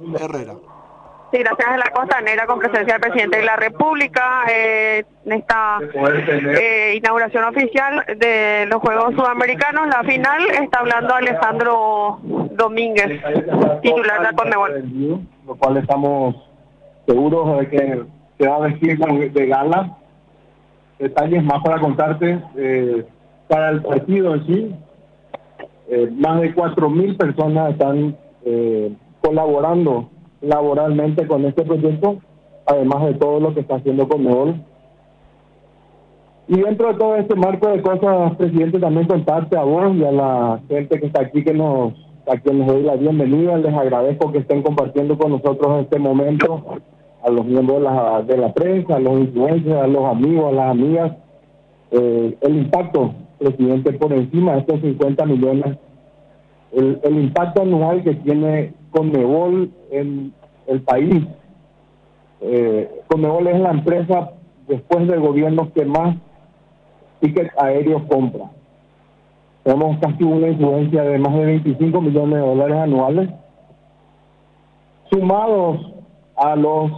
Herrera. Sí, gracias a la Costanera, con presencia del presidente de la República, en esta inauguración oficial de los Juegos Sudamericanos. La final está hablando Alejandro Domínguez, titular de la Conmebol. Lo cual estamos seguros de que se va a vestir de gala. Detalles más para contarte, para el partido en sí, más de 4.000 personas están colaborando laboralmente con este proyecto, además de todo lo que está haciendo Conmebol. Y dentro de todo este marco de cosas, presidente, también contarte a vos y a la gente que está aquí, a quien les doy la bienvenida. Les agradezco que estén compartiendo con nosotros este momento, a los miembros de la prensa, a los influencers, a los amigos, a las amigas. El impacto, presidente, por encima de estos 50 millones, el impacto anual que tiene Conmebol en el país. Conmebol es la empresa, después del gobierno, que más tickets aéreos compra. Tenemos casi una influencia de más de 25 millones de dólares anuales, sumados a los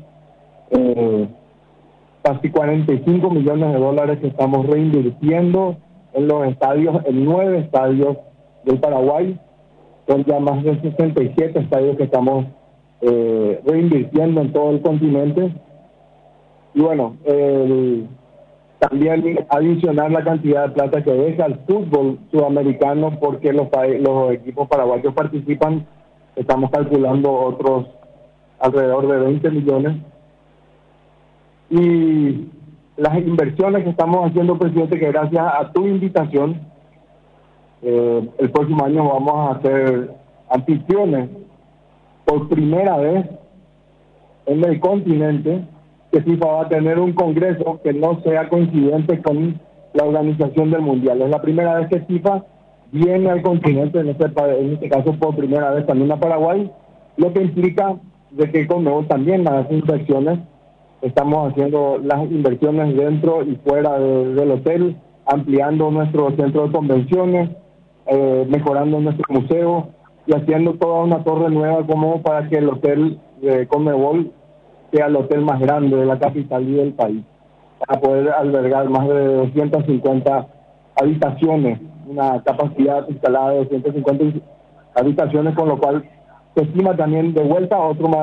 casi 45 millones de dólares que estamos reinvirtiendo en los estadios, en 9 estadios del Paraguay. Son ya más de 67 estadios que estamos reinvirtiendo en todo el continente. Y bueno, también adicionar la cantidad de plata que deja el fútbol sudamericano, porque los equipos paraguayos participan. Estamos calculando otros alrededor de 20 millones. Y las inversiones que estamos haciendo, presidente, que gracias a tu invitación, el próximo año vamos a hacer anfitriones por primera vez en el continente, que FIFA va a tener un congreso que no sea coincidente con la organización del Mundial. Es la primera vez que FIFA viene al continente, en este caso por primera vez también a Paraguay, lo que implica de que Conmebol también hace inversiones. Estamos haciendo las inversiones dentro y fuera del hotel, ampliando nuestro centro de convenciones, mejorando nuestro museo y haciendo toda una torre nueva como para que el hotel de Conmebol sea el hotel más grande de la capital y del país, para poder albergar más de 250 habitaciones, una capacidad instalada de 250 habitaciones, con lo cual se estima también de vuelta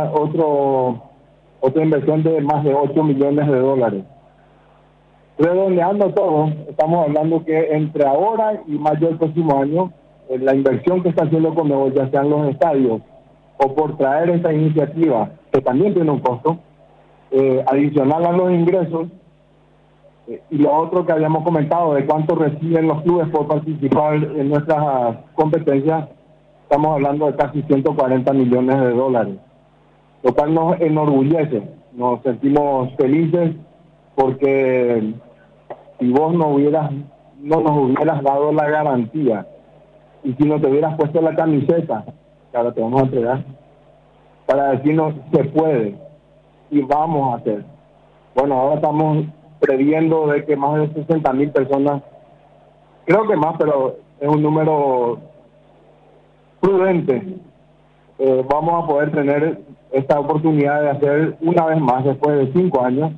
otra inversión de más de 8 millones de dólares. Redondeando todo, estamos hablando que entre ahora y mayo del próximo año, la inversión que está haciendo Conmebol, ya sean los estadios o por traer esta iniciativa, que también tiene un costo, adicional a los ingresos, y lo otro que habíamos comentado de cuánto reciben los clubes por participar en nuestras competencias, estamos hablando de casi 140 millones de dólares, lo cual nos enorgullece, nos sentimos felices, porque si vos no nos hubieras dado la garantía, y si no te hubieras puesto la camiseta que ahora te vamos a entregar, para decirnos se puede y vamos a hacer. Bueno, ahora estamos previendo de que más de 60.000 personas, creo que más, pero es un número prudente, vamos a poder tener esta oportunidad de hacer una vez más después de 5 años.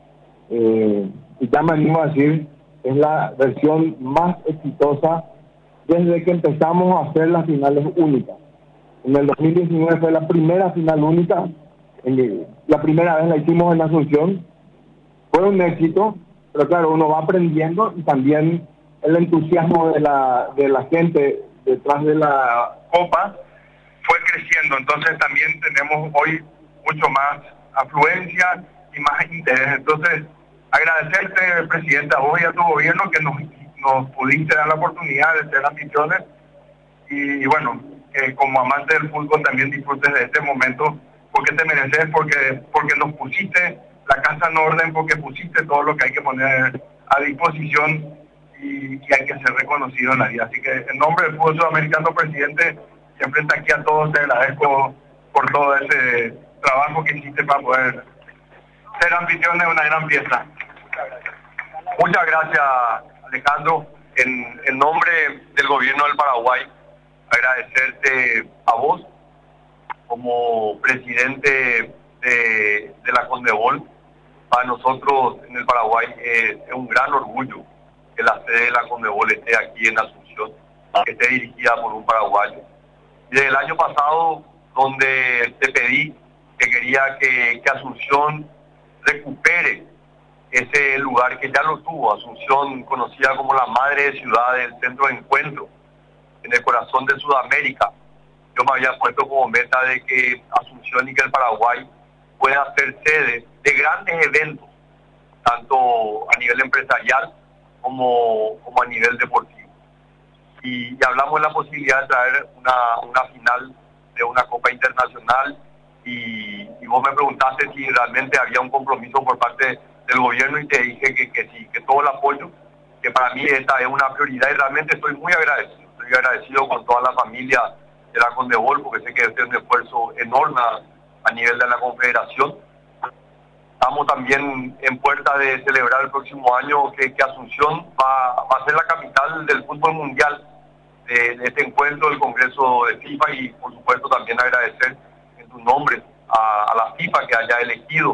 Y ya me animo a decir, es la versión más exitosa desde que empezamos a hacer las finales únicas. En el 2019 fue la primera final única, la primera vez la hicimos en Asunción, fue un éxito, pero claro, uno va aprendiendo, y también el entusiasmo de la gente detrás de la copa fue creciendo. Entonces también tenemos hoy mucho más afluencia y más interés. Entonces, agradecerte, presidente, a vos y a tu gobierno, que nos pudiste dar la oportunidad de ser anfitriones, y bueno, que como amante del fútbol también disfrutes de este momento, porque te mereces, porque nos pusiste la casa en orden, porque pusiste todo lo que hay que poner a disposición, y hay que ser reconocido en la vida. Así que en nombre del fútbol sudamericano, presidente, siempre está aquí a todos, te agradezco por todo ese trabajo que hiciste para poder ser anfitrión de una gran fiesta. Muchas gracias, Alejandro. En nombre del gobierno del Paraguay, agradecerte a vos como presidente de la Conmebol, para nosotros en el Paraguay es un gran orgullo que la sede de la Conmebol esté aquí en Asunción, que esté dirigida por un paraguayo. Y desde el año pasado, donde te pedí que quería que Asunción recupere ese lugar que ya lo tuvo, Asunción conocida como la madre de ciudad del centro de encuentro, en el corazón de Sudamérica. Yo me había puesto como meta de que Asunción y que el Paraguay pueda ser sede de grandes eventos, tanto a nivel empresarial como a nivel deportivo. Y hablamos de la posibilidad de traer una final de una Copa Internacional y vos me preguntaste si realmente había un compromiso por parte del gobierno y te dije que sí, que todo el apoyo, que para mí esta es una prioridad y realmente estoy muy agradecido. Estoy agradecido con toda la familia de la Conmebol porque sé que este es un esfuerzo enorme a nivel de la Confederación. Estamos también en puerta de celebrar el próximo año que Asunción va a ser la capital del fútbol mundial de este encuentro del Congreso de FIFA y por supuesto también agradecer en tu nombre a la FIFA que haya elegido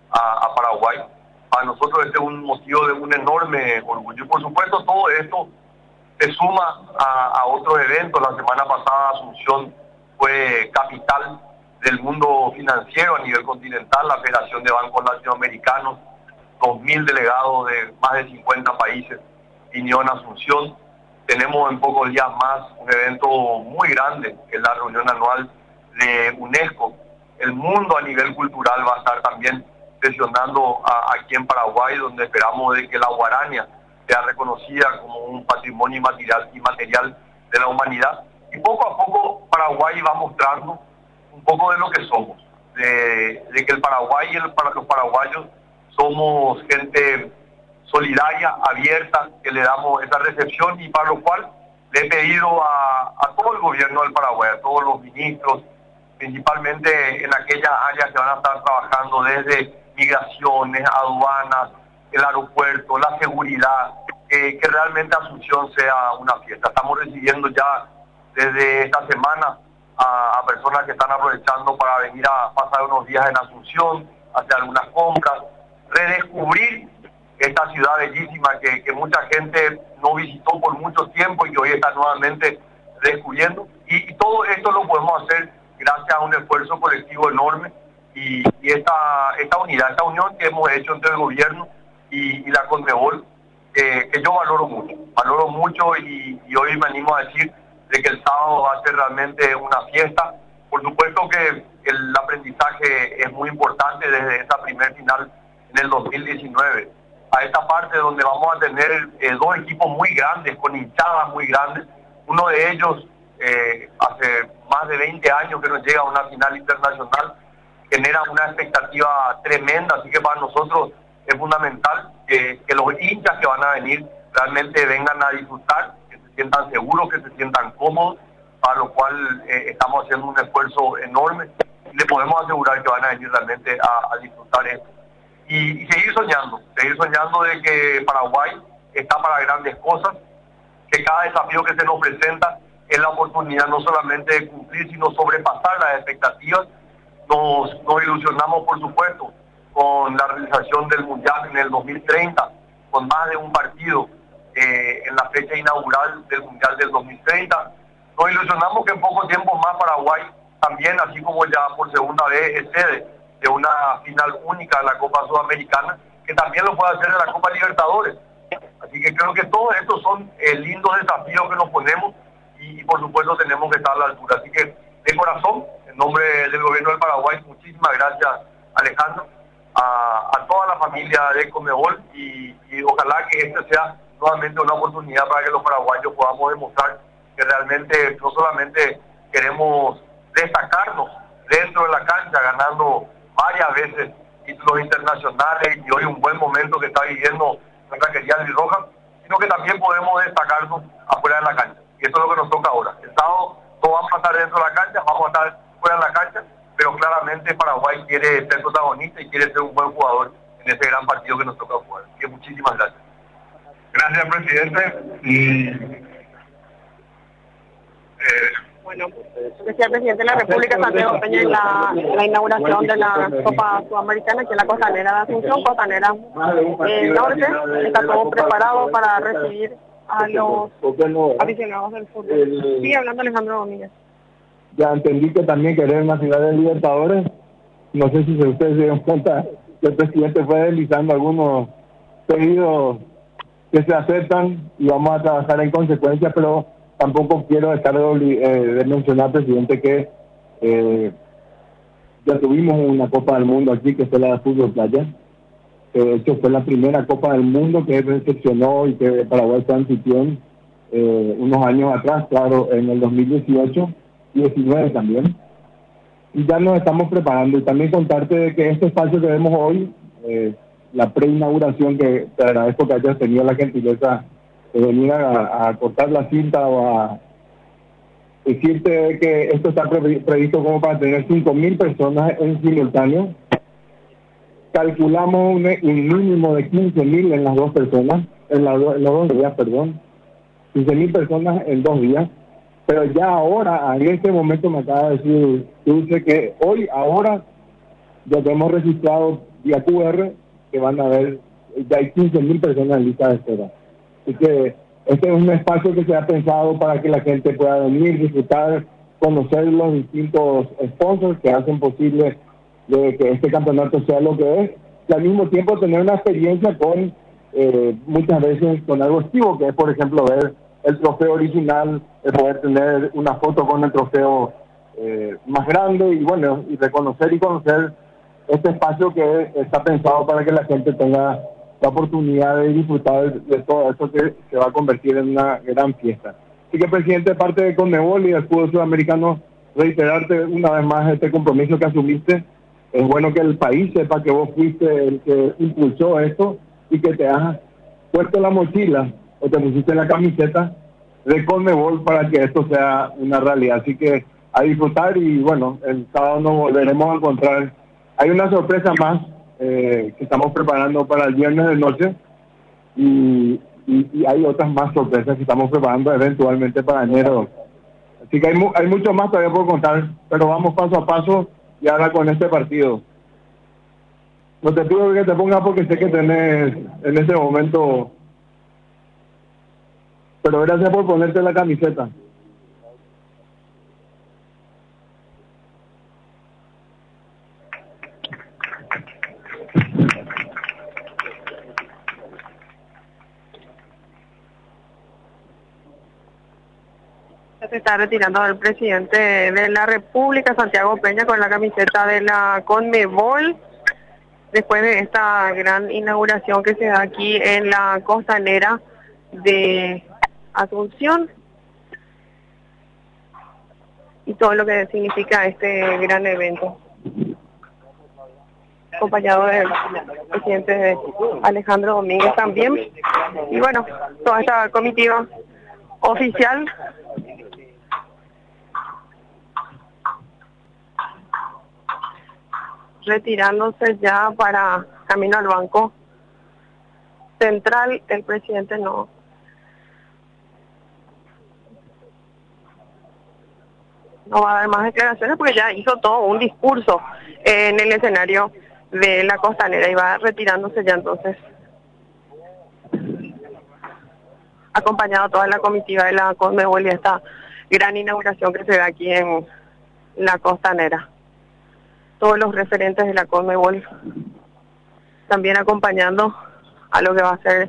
a Paraguay. Para nosotros este es un motivo de un enorme orgullo y por supuesto todo esto se suma a otros eventos. La semana pasada Asunción fue capital del mundo financiero a nivel continental, la Federación de Bancos Latinoamericanos, 2.000 delegados de más de 50 países vinieron a Asunción. Tenemos en pocos días más un evento muy grande, que es la reunión anual de UNESCO. El mundo a nivel cultural va a estar también sesionando aquí en Paraguay, donde esperamos de que la guarania sea reconocida como un patrimonio inmaterial de la humanidad. Y poco a poco Paraguay va mostrando un poco de lo que somos, de que el Paraguay y los paraguayos somos gente solidaria, abierta, que le damos esa recepción y para lo cual le he pedido a todo el gobierno del Paraguay, a todos los ministros, principalmente en aquellas áreas que van a estar trabajando desde migraciones, aduanas, el aeropuerto, la seguridad, que realmente Asunción sea una fiesta. Estamos recibiendo ya desde esta semana a personas que están aprovechando para venir a pasar unos días en Asunción, hacer algunas compras, redescubrir esta ciudad bellísima que mucha gente no visitó por mucho tiempo y que hoy está nuevamente descubriendo. Y todo esto lo podemos hacer gracias a un esfuerzo colectivo enorme y esta unidad, esta unión que hemos hecho entre el gobierno y la Conmebol, que yo valoro mucho y hoy me animo a decir de que el sábado va a ser realmente una fiesta. Por supuesto que el aprendizaje es muy importante desde esa primer final en el 2019 a esta parte donde vamos a tener dos equipos muy grandes, con hinchadas muy grandes. Uno de ellos hace más de 20 años que nos llega a una final internacional, genera una expectativa tremenda, así que para nosotros es fundamental que los hinchas que van a venir realmente vengan a disfrutar, que se sientan seguros, que se sientan cómodos, para lo cual estamos haciendo un esfuerzo enorme y le podemos asegurar que van a venir realmente a disfrutar esto. Y seguir soñando de que Paraguay está para grandes cosas, que cada desafío que se nos presenta es la oportunidad no solamente de cumplir, sino sobrepasar las expectativas. Nos ilusionamos, por supuesto, con la realización del Mundial en el 2030, con más de un partido en la fecha inaugural del Mundial del 2030. Nos ilusionamos que en poco tiempo más Paraguay también, así como ya por segunda vez es sede de una final única de la Copa Sudamericana, que también lo puede hacer en la Copa Libertadores. Así que creo que todos estos son lindos desafíos que nos ponemos y por supuesto tenemos que estar a la altura. Así que de corazón, en nombre del gobierno del Paraguay, muchísimas gracias, Alejandro, a toda la familia de Conmebol y ojalá que este sea nuevamente una oportunidad para que los paraguayos podamos demostrar que realmente no solamente queremos destacarnos dentro de la cancha, ganando varias veces títulos internacionales y hoy un buen momento que está viviendo nuestra querida Albirroja, sino que también podemos destacarnos afuera de la cancha. Y eso es lo que nos toca ahora. El sábado todos vamos a estar dentro de la cancha, vamos a estar fuera de la cancha, pero claramente Paraguay quiere ser protagonista y quiere ser un buen jugador en ese gran partido que nos toca jugar. Así que muchísimas gracias. Gracias, presidente. Bueno, decía el presidente de la República, Santiago Peña, en la inauguración de la Copa Sudamericana, que es la Costanera de Asunción, Costanera Norte. Está todo preparado para recibir a los aficionados del fútbol. Sí, hablando Alejandro Domínguez. Ya entendí que también querer una ciudad de Libertadores. No sé si ustedes se dieron cuenta que el presidente fue deslizando algunos pedidos que se aceptan y vamos a trabajar en consecuencia, pero tampoco quiero dejar de mencionar, presidente, que ya tuvimos una Copa del Mundo aquí, que fue la de fútbol playa. De hecho, fue la primera Copa del Mundo que recepcionó y que Paraguay fue anfitrión unos años atrás, claro, en el 2018 y 19 también. Y ya nos estamos preparando. Y también contarte de que este espacio que vemos hoy, la preinauguración, que te agradezco que hayas tenido la gentileza de venir a cortar la cinta o a decirte que esto está previsto como para tener 5.000 personas en simultáneo. Calculamos un mínimo de 15.000 en las dos personas, en los 2 días, perdón. 15.000 personas en 2 días. Pero ya ahora, en este momento me acaba de decir Dulce que ahora, ya tenemos registrado vía QR que van a haber, ya hay 15.000 personas en lista de espera. Así que este es un espacio que se ha pensado para que la gente pueda venir, disfrutar, conocer los distintos sponsors que hacen posible de que este campeonato sea lo que es, y al mismo tiempo tener una experiencia con, muchas veces con algo activo, que es por ejemplo ver el trofeo original, poder tener una foto con el trofeo más grande y bueno, y reconocer y conocer este espacio que está pensado para que la gente tenga la oportunidad de disfrutar de todo eso que se va a convertir en una gran fiesta. Así que, presidente, de parte de Conmebol y del fútbol sudamericano, reiterarte una vez más este compromiso que asumiste. Es bueno que el país sepa que vos fuiste el que impulsó esto y que te has puesto la mochila o te pusiste la camiseta de Conmebol para que esto sea una realidad. Así que a disfrutar y bueno, el sábado nos volveremos a encontrar. Hay una sorpresa más que estamos preparando para el viernes de noche y hay otras más sorpresas que estamos preparando eventualmente para enero. Así que hay mucho más todavía por contar, pero vamos paso a paso y ahora con este partido. No te pido que te pongas porque sé que tenés en ese momento, pero gracias por ponerte la camiseta. Se está retirando el presidente de la República, Santiago Peña, con la camiseta de la Conmebol, después de esta gran inauguración que se da aquí en la Costanera de Asunción y todo lo que significa este gran evento, acompañado del presidente Alejandro Domínguez también, y bueno, toda esta comitiva oficial retirándose ya para camino al banco central. El presidente no va a dar más declaraciones porque ya hizo todo un discurso en el escenario de la Costanera y va retirándose ya entonces, acompañado toda la comitiva de la Conmebol y esta gran inauguración que se da aquí en la Costanera. Todos los referentes de la Conmebol también acompañando a lo que va a ser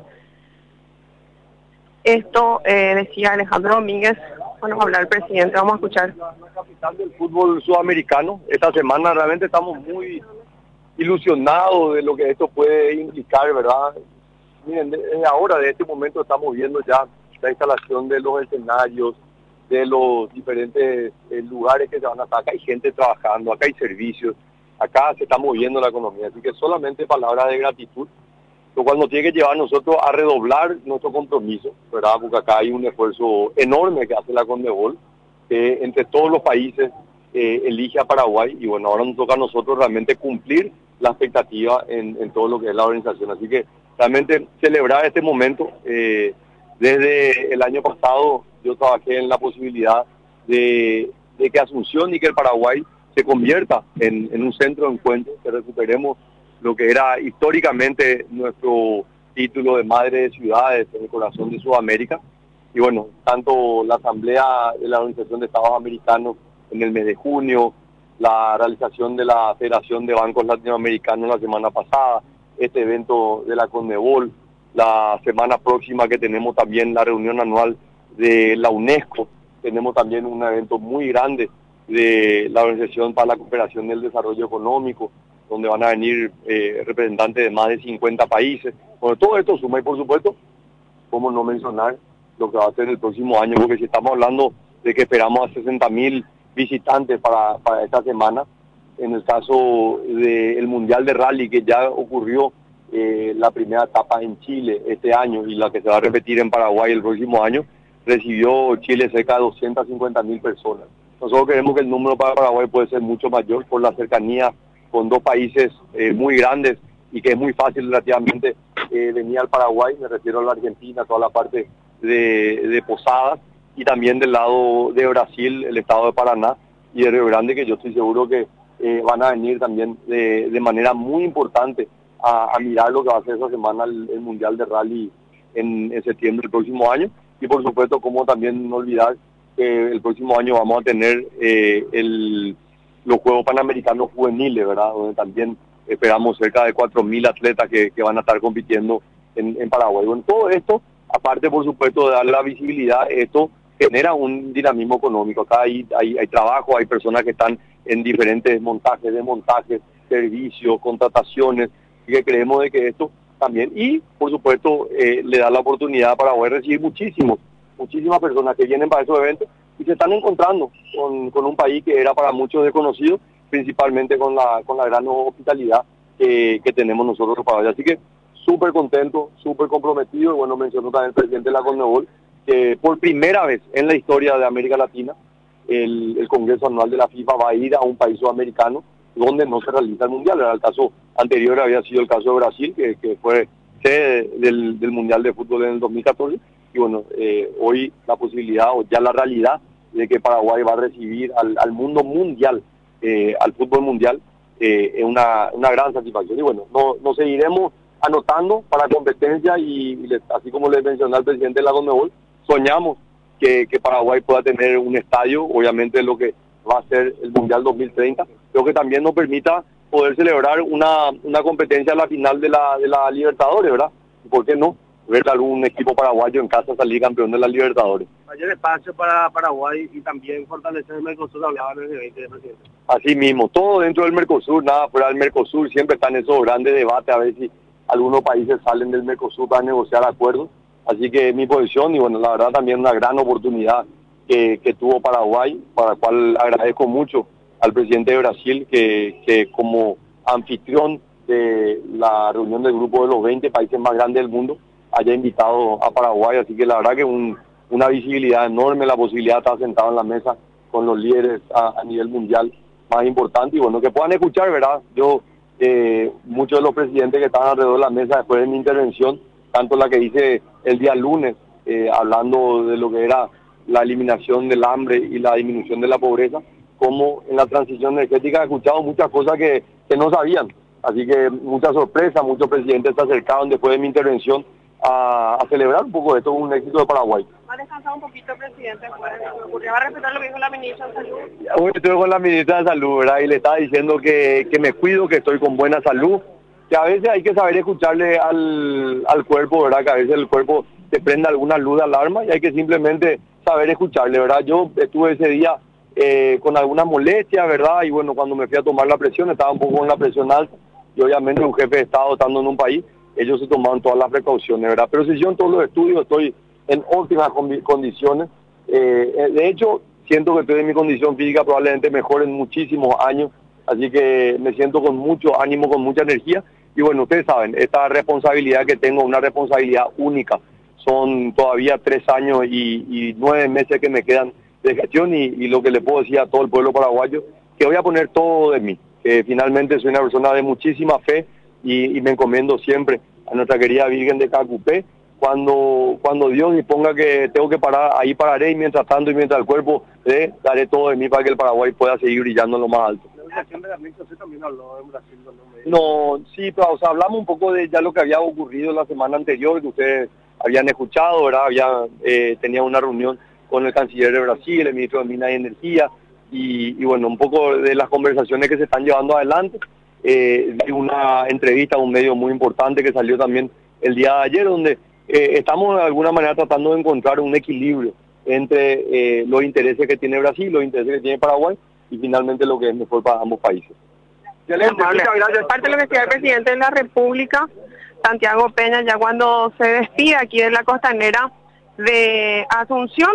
esto. Decía Alejandro Domínguez, bueno, hablar el presidente, vamos a escuchar. La capital del fútbol sudamericano, esta semana realmente estamos muy ilusionados de lo que esto puede implicar, ¿verdad? Miren, desde ahora, de este momento, estamos viendo ya la instalación de los escenarios, de los diferentes lugares que se van a estar. Acá hay gente trabajando, acá hay servicios, acá se está moviendo la economía, así que solamente palabras de gratitud, lo cual nos tiene que llevar a nosotros a redoblar nuestro compromiso, ¿verdad? Porque acá hay un esfuerzo enorme que hace la Conmebol, entre todos los países elige a Paraguay, y bueno, ahora nos toca a nosotros realmente cumplir la expectativa en todo lo que es la organización, así que realmente celebrar este momento. Desde el año pasado yo trabajé en la posibilidad de poder de que Asunción y que el Paraguay se convierta en un centro de encuentro, que recuperemos lo que era históricamente nuestro título de madre de ciudades en el corazón de Sudamérica. Y bueno, tanto la Asamblea de la Organización de Estados Americanos en el mes de junio, la realización de la Federación de Bancos Latinoamericanos la semana pasada, este evento de la CONMEBOL, la semana próxima que tenemos también la reunión anual de la UNESCO, tenemos también un evento muy grande de la Organización para la Cooperación y el Desarrollo Económico, donde van a venir representantes de más de 50 países. Bueno, todo esto suma y por supuesto, cómo no mencionar lo que va a ser el próximo año, porque si estamos hablando de que esperamos a 60.000 visitantes para esta semana, en el caso del Mundial de Rally que ya ocurrió la primera etapa en Chile este año y la que se va a repetir en Paraguay el próximo año, recibió Chile cerca de 250.000 personas. Nosotros creemos que el número para Paraguay puede ser mucho mayor por la cercanía con dos países muy grandes y que es muy fácil relativamente venir al Paraguay, me refiero a la Argentina, toda la parte de Posadas, y también del lado de Brasil, el estado de Paraná y de Río Grande, que yo estoy seguro que van a venir también de manera muy importante a mirar lo que va a ser esa semana el Mundial de Rally en septiembre del próximo año. Y por supuesto, como también no olvidar que el próximo año vamos a tener los Juegos Panamericanos Juveniles, ¿verdad? Donde también esperamos cerca de 4.000 atletas que van a estar compitiendo en Paraguay. Bueno, todo esto, aparte por supuesto de dar la visibilidad, esto genera un dinamismo económico. Acá hay trabajo, hay personas que están en diferentes montajes, desmontajes, servicios, contrataciones, y que creemos de que esto también, y por supuesto le da la oportunidad a Paraguay recibir muchísimas personas que vienen para esos eventos y se están encontrando con un país que era para muchos desconocido, principalmente con la gran hospitalidad que tenemos nosotros los paraguayos. Así que súper contento, súper comprometido, y bueno, mencionó también el presidente de la CONMEBOL, que por primera vez en la historia de América Latina, el Congreso Anual de la FIFA va a ir a un país sudamericano donde no se realiza el Mundial. Era el caso anterior, había sido el caso de Brasil, que fue sede del Mundial de Fútbol en el 2014, y bueno, hoy la posibilidad, o ya la realidad, de que Paraguay va a recibir al mundo mundial, al fútbol mundial, es una gran satisfacción. Y bueno, nos seguiremos anotando para competencia y así como les mencioné al presidente de la CONMEBOL, soñamos que Paraguay pueda tener un estadio, obviamente lo que va a ser el Mundial 2030, pero que también nos permita poder celebrar una competencia a la final de la Libertadores, ¿verdad? ¿Por qué no? Ver algún equipo paraguayo en casa salir campeón de la Libertadores. Mayor espacio para Paraguay y también fortalecer el Mercosur, hablaban en el evento de presidente. Así mismo, todo dentro del Mercosur, nada fuera del Mercosur, siempre están esos grandes debates a ver si algunos países salen del Mercosur para negociar acuerdos. Así que mi posición, y bueno, la verdad también una gran oportunidad que tuvo Paraguay, para la cual agradezco mucho al presidente de Brasil, que como anfitrión de la reunión del grupo de los 20 países más grandes del mundo, haya invitado a Paraguay. Así que la verdad que una visibilidad enorme, la posibilidad de estar sentado en la mesa con los líderes a nivel mundial más importante, y bueno, que puedan escuchar, ¿verdad? Yo, muchos de los presidentes que estaban alrededor de la mesa después de mi intervención, tanto la que hice el día lunes, hablando de lo que era la eliminación del hambre y la disminución de la pobreza, como en la transición energética, he escuchado muchas cosas que no sabían. Así que mucha sorpresa, muchos presidentes se acercaron después de mi intervención a celebrar un poco esto, un éxito de Paraguay. ¿Ha descansado un poquito, presidente? ¿Va a respetar lo que dijo la ministra de Salud? Hoy estoy con la ministra de Salud, ¿verdad? Y le estaba diciendo que me cuido, que estoy con buena salud, que a veces hay que saber escucharle al cuerpo, ¿verdad? Que a veces el cuerpo te prende alguna luz de alarma y hay que simplemente saber escucharle, ¿verdad? Yo estuve ese día con algunas molestias, ¿verdad? Y bueno, cuando me fui a tomar la presión, estaba un poco con la presión alta, y obviamente un jefe de Estado estando en un país, ellos se tomaron todas las precauciones, ¿verdad? Pero se hicieron todos los estudios, estoy en óptimas condiciones. De hecho, siento que estoy en mi condición física probablemente mejor en muchísimos años, así que me siento con mucho ánimo, con mucha energía. Y bueno, ustedes saben, esta responsabilidad que tengo, una responsabilidad única, son todavía 3 años y 9 meses que me quedan de gestión, y lo que le puedo decir a todo el pueblo paraguayo, que voy a poner todo de mí, que finalmente soy una persona de muchísima fe y me encomiendo siempre a nuestra querida Virgen de Cacupé, cuando Dios disponga que tengo que parar, ahí pararé, y mientras tanto y mientras el cuerpo daré todo de mí para que el Paraguay pueda seguir brillando en lo más alto. No, sí, pero, o sea, hablamos un poco de ya lo que había ocurrido la semana anterior, que ustedes habían escuchado, ¿verdad? Tenía una reunión con el canciller de Brasil, el ministro de Minas y Energía, y bueno, un poco de las conversaciones que se están llevando adelante. De una entrevista a un medio muy importante que salió también el día de ayer, donde estamos de alguna manera tratando de encontrar un equilibrio entre los intereses que tiene Brasil, los intereses que tiene Paraguay, y finalmente lo que es mejor para ambos países. Excelente, muchas gracias. Parte de lo que decía el presidente de la República, Santiago Peña, ya cuando se despide aquí de la costanera de Asunción.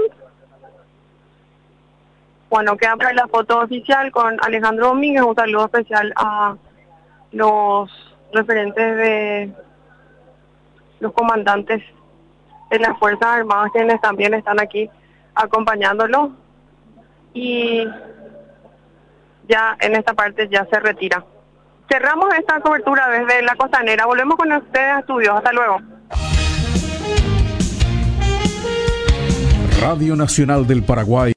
Bueno, queda para la foto oficial con Alejandro Domínguez. Un saludo especial a los referentes de los comandantes de las Fuerzas Armadas, quienes también están aquí acompañándolo. Y ya en esta parte ya se retira. Cerramos esta cobertura desde la costanera. Volvemos con ustedes a estudios. Hasta luego. Radio Nacional del Paraguay.